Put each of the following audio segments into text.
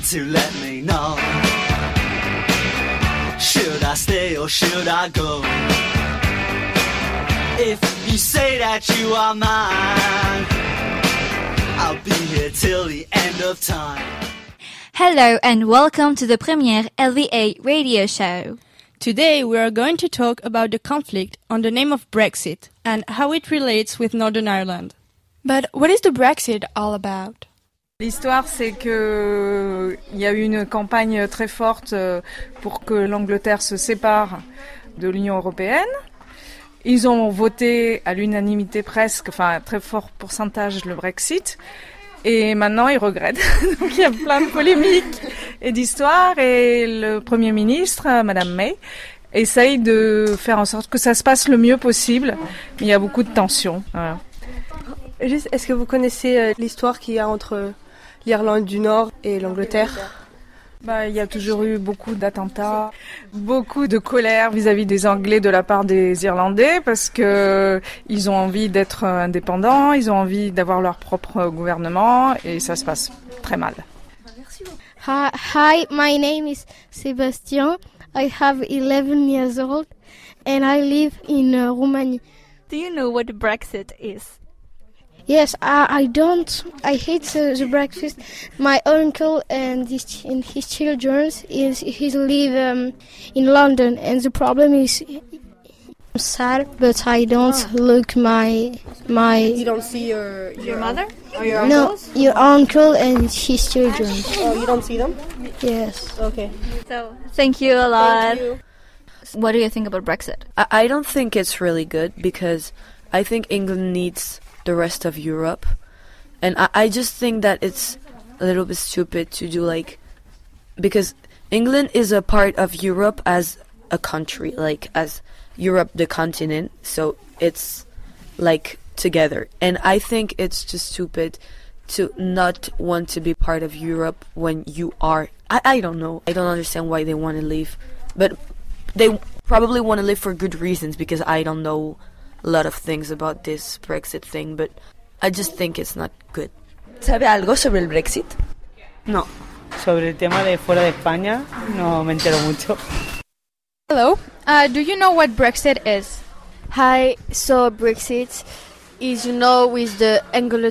to let me know. Should I stay or should I go? If you say that you are mine, I'll be here till the end of time. Hello and welcome to the Première LVA radio show. Today we are going to talk about the conflict on the name of Brexit and how it relates with Northern Ireland. But what is the Brexit all about? L'histoire, c'est que il y a eu une campagne très forte pour que l'Angleterre se sépare de l'Union européenne. Ils ont voté à l'unanimité presque, enfin un très fort pourcentage, le Brexit. Et maintenant, ils regrettent. Donc il y a plein de polémiques et d'histoires. Et le Premier ministre, Madame May, essaye de faire en sorte que ça se passe le mieux possible. Mais il y a beaucoup de tensions. Voilà. Juste, est-ce que vous connaissez l'histoire qu'il y a entre l'Irlande du Nord et l'Angleterre? Il y a toujours eu beaucoup d'attentats, beaucoup de colère vis-à-vis des Anglais de la part des Irlandais parce que ils ont envie d'être indépendants, ils ont envie d'avoir leur propre gouvernement et ça se passe très mal. Hi, my name is Sebastian. I have 11 years old and I live in Romania. Do you know what Brexit is? Yes, I don't. I hate the breakfast. My uncle and his children he live in London, and the problem is I'm sad, but I don't look my. You don't see your mother or your uncles? No, your uncle and his children. Oh, you don't see them? Yes. Okay. So thank you a lot. Thank you. What do you think about Brexit? I don't think it's really good because I think England needs the rest of Europe, and I just think that it's a little bit stupid to do because England is a part of Europe as a country, as Europe the continent, so it's together, and I think it's just stupid to not want to be part of Europe when you are. I don't know, I don't understand why they want to leave, but they probably want to leave for good reasons because I don't know a lot of things about this Brexit thing, but I just think it's not good. ¿Sabe algo sobre el Brexit? No, sobre el tema de fuera de España no me entero mucho. Hello, do you know what Brexit is? Hi, so Brexit is, with the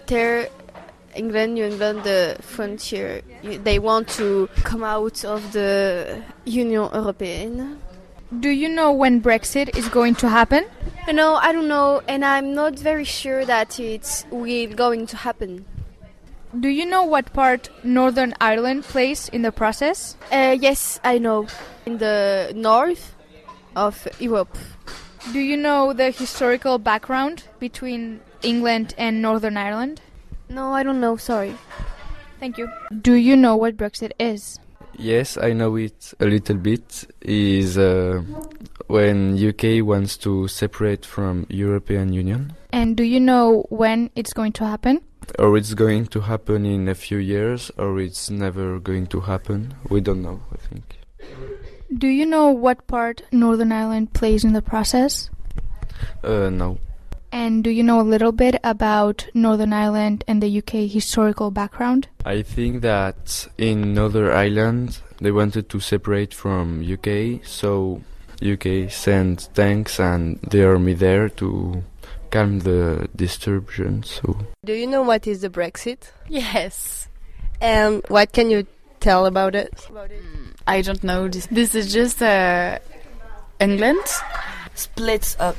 England, New England, the frontier, they want to come out of the Union Européenne. Do you know when Brexit is going to happen? No, I don't know, and I'm not very sure that it's going to happen. Do you know what part Northern Ireland plays in the process? Yes, I know. In the north of Europe. Do you know the historical background between England and Northern Ireland? No, I don't know, sorry. Thank you. Do you know what Brexit is? Yes, I know it a little bit. Is when UK wants to separate from European Union. And do you know when it's going to happen? Or it's going to happen in a few years, or it's never going to happen. We don't know, I think. Do you know what part Northern Ireland plays in the process? No. And do you know a little bit about Northern Ireland and the UK historical background? I think that in Northern Ireland they wanted to separate from UK, so UK sent tanks and the army there to calm the disturbance. So. Do you know what is the Brexit? Yes. And what can you tell about it? I don't know. This is just England splits up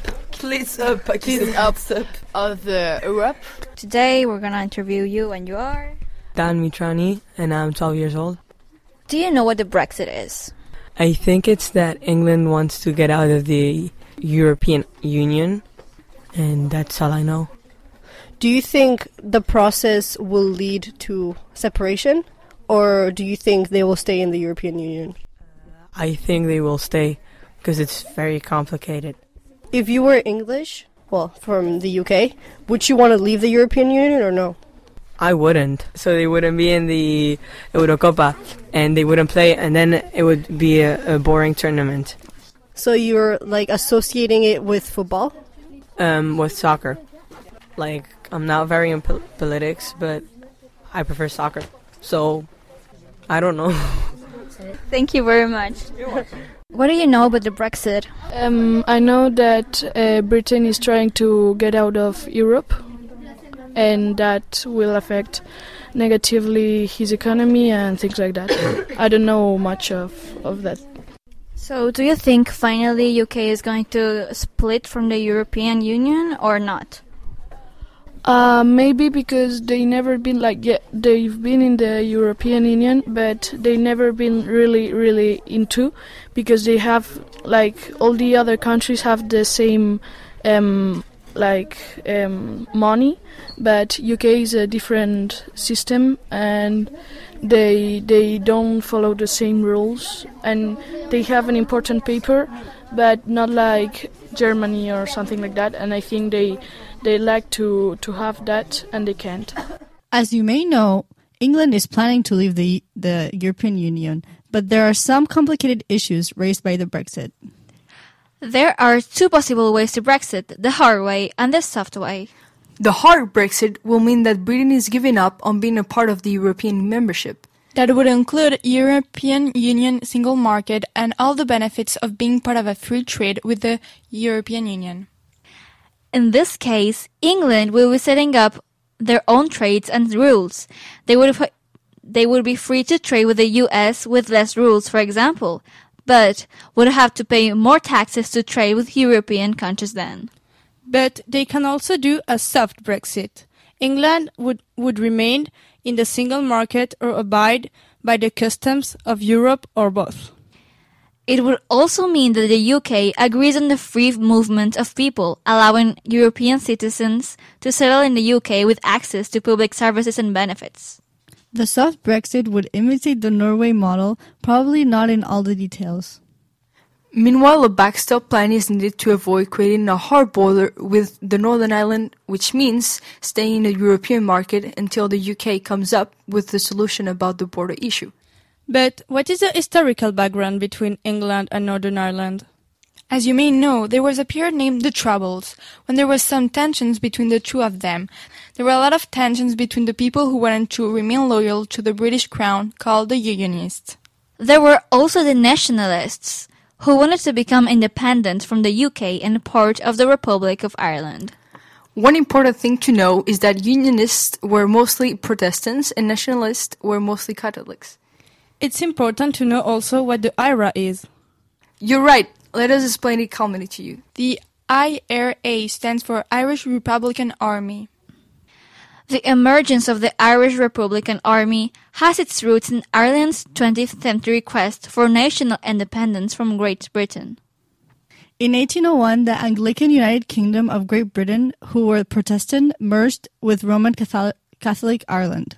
of Europe. Today we're gonna interview you, and you are Dan Mitrani, and I'm 12 years old. Do you know what the Brexit is? I think it's that England wants to get out of the European Union, and that's all I know. Do you think the process will lead to separation, or do you think they will stay in the European Union? I think they will stay, because it's very complicated. If you were English, from the UK, would you want to leave the European Union or no? I wouldn't. So they wouldn't be in the Eurocopa, and they wouldn't play, and then it would be a boring tournament. So you're associating it with football? With soccer. I'm not very in politics, but I prefer soccer. So I don't know. Thank you very much. What do you know about the Brexit? I know that Britain is trying to get out of Europe, and that will affect negatively his economy and things like that. I don't know much of that. So, do you think finally UK is going to split from the European Union or not? Maybe because they never been they've been in the European Union, but they never been really into, because they have all the other countries have the same money, but UK is a different system and they don't follow the same rules, and they have an important paper, but not like Germany or something like that, and I think they like to have that, and they can't. As you may know, England is planning to leave the European Union, but there are some complicated issues raised by the Brexit. There are two possible ways to Brexit, the hard way and the soft way. The hard Brexit will mean that Britain is giving up on being a part of the European membership. That would include European Union single market and all the benefits of being part of a free trade with the European Union. In this case, England will be setting up their own trades and rules. They would be free to trade with the US with less rules, for example, but would have to pay more taxes to trade with European countries then. But they can also do a soft Brexit. England would remain in the single market or abide by the customs of Europe or both. It would also mean that the UK agrees on the free movement of people, allowing European citizens to settle in the UK with access to public services and benefits. The soft Brexit would imitate the Norway model, probably not in all the details. Meanwhile, a backstop plan is needed to avoid creating a hard border with the Northern Ireland, which means staying in the European market until the UK comes up with a solution about the border issue. But what is the historical background between England and Northern Ireland? As you may know, there was a period named the Troubles, when there was some tensions between the two of them. There were a lot of tensions between the people who wanted to remain loyal to the British Crown, called the Unionists. There were also the Nationalists, who wanted to become independent from the UK and part of the Republic of Ireland. One important thing to know is that Unionists were mostly Protestants and Nationalists were mostly Catholics. It's important to know also what the IRA is. You're right. Let us explain it calmly to you. The IRA stands for Irish Republican Army. The emergence of the Irish Republican Army has its roots in Ireland's 20th century quest for national independence from Great Britain. In 1801, the Anglican United Kingdom of Great Britain, who were Protestant, merged with Roman Catholic Ireland.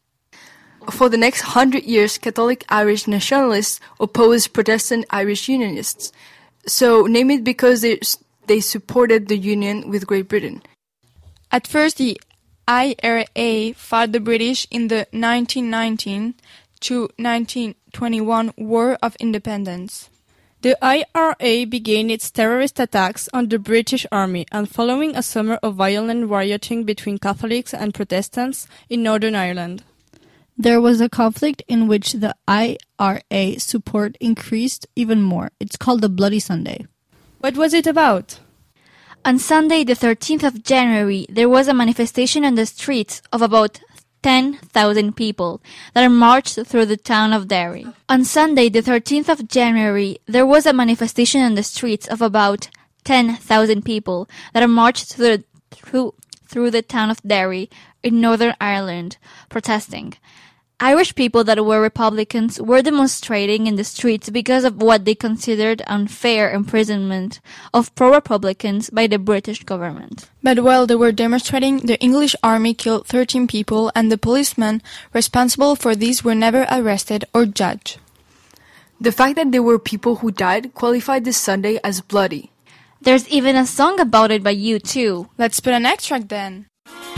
For the next 100 years, Catholic Irish nationalists opposed Protestant Irish Unionists. So, name it because they supported the union with Great Britain. At first, the IRA fought the British in the 1919 to 1921 War of Independence. The IRA began its terrorist attacks on the British Army, and following a summer of violent rioting between Catholics and Protestants in Northern Ireland. There was a conflict in which the IRA support increased even more. It's called the Bloody Sunday. What was it about? On Sunday, the 13th of January, there was a manifestation on the streets of about 10,000 people that marched through the town of Derry. On Sunday, the 13th of January, there was a manifestation on the streets of about 10,000 people that marched through the town of Derry in Northern Ireland, protesting. Irish people that were Republicans were demonstrating in the streets because of what they considered unfair imprisonment of pro-Republicans by the British government. But while they were demonstrating, the English army killed 13 people, and the policemen responsible for these were never arrested or judged. The fact that there were people who died qualified this Sunday as bloody. There's even a song about it by U2. Let's put an extract then.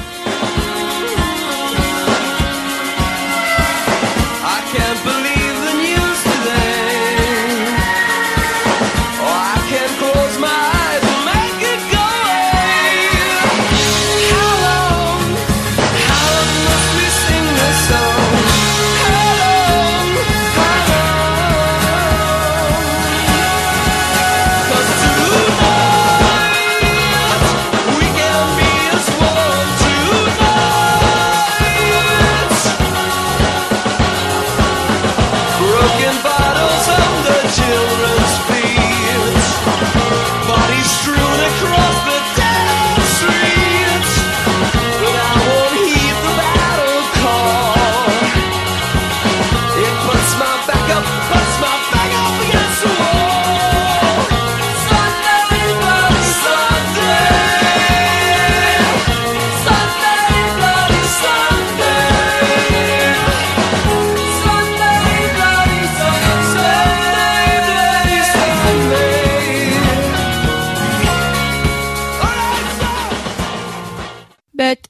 Can't believe the news today. Oh, I can't close my eyes and make it go away. How long must we sing this song? How long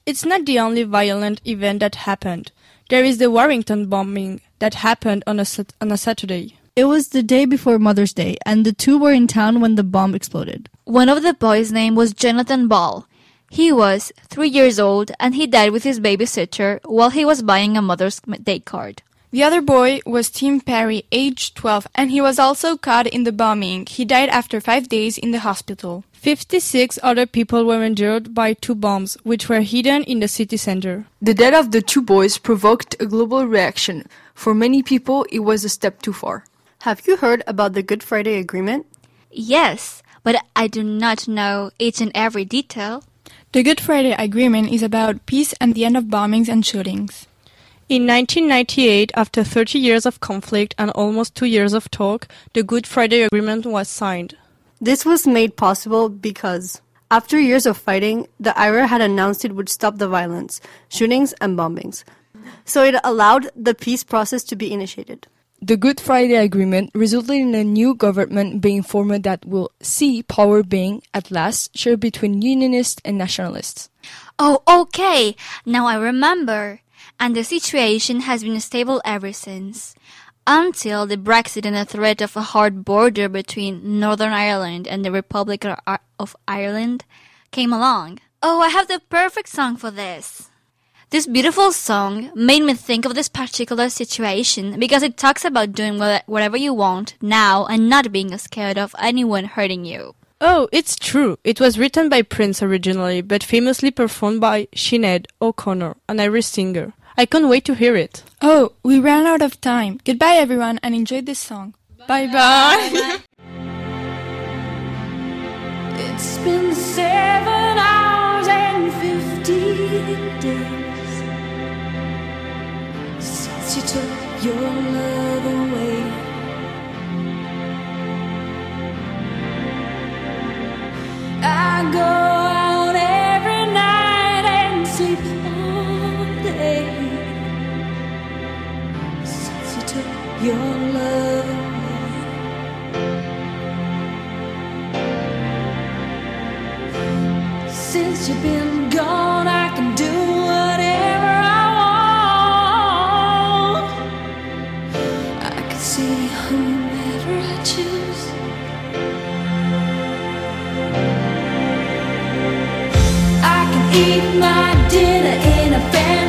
it's not the only violent event that happened. There is the Warrington bombing that happened on a Saturday. It was the day before Mother's Day, and the two were in town when the bomb exploded. One of the boys' name was Jonathan Ball. He was 3 years old, and he died with his babysitter while he was buying a Mother's Day card. The other boy was Tim Perry, aged 12, and he was also caught in the bombing. He died after 5 days in the hospital. 56 other people were injured by 2 bombs, which were hidden in the city center. The death of the 2 boys provoked a global reaction. For many people, it was a step too far. Have you heard about the Good Friday Agreement? Yes, but I do not know each and every detail. The Good Friday Agreement is about peace and the end of bombings and shootings. In 1998, after 30 years of conflict and almost 2 years of talk, the Good Friday Agreement was signed. This was made possible because, after years of fighting, the IRA had announced it would stop the violence, shootings, and bombings. So it allowed the peace process to be initiated. The Good Friday Agreement resulted in a new government being formed that will see power being, at last, shared between Unionists and Nationalists. Oh, okay. Now I remember. And the situation has been stable ever since. Until the Brexit and the threat of a hard border between Northern Ireland and the Republic of Ireland came along. Oh, I have the perfect song for this. This beautiful song made me think of this particular situation because it talks about doing whatever you want now and not being scared of anyone hurting you. Oh, it's true. It was written by Prince originally, but famously performed by Sinead O'Connor, an Irish singer. I can't wait to hear it. Oh, we ran out of time. Goodbye, everyone, and enjoy this song. Bye-bye. It's been 7 hours and 15 days since you took your love away. I go out every night and sleep all day since you took your love away. Since you've been gone, I can do whatever I want. I can see whomever I choose. I can eat my dinner in a fancy